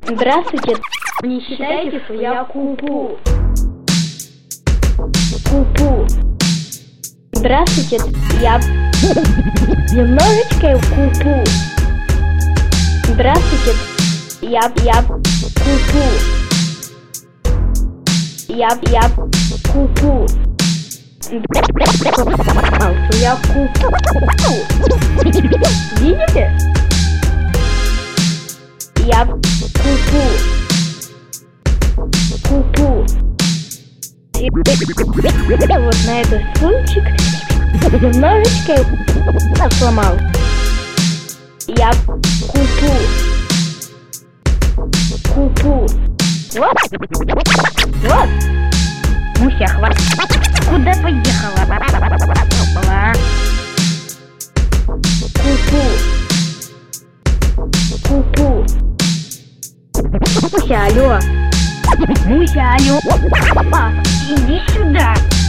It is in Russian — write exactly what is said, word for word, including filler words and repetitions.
Здравствуйте. Не считайте, что я ку-пу. Ку-пу. Здравствуйте, я немножечко ку-пу. Здравствуйте, я я ку-пу. Я я ку-пу. Я ку-пу. Видите? Я ку-пу. Ку-пу. Вот на этот стульчик немножечко сломал. Я ку-пу. Ку-пу. Вот. Вот. Муся, хватит. Куда поехала? Ку-пу. Ку-пу. Муся, алло. Муся, алло. Иди сюда.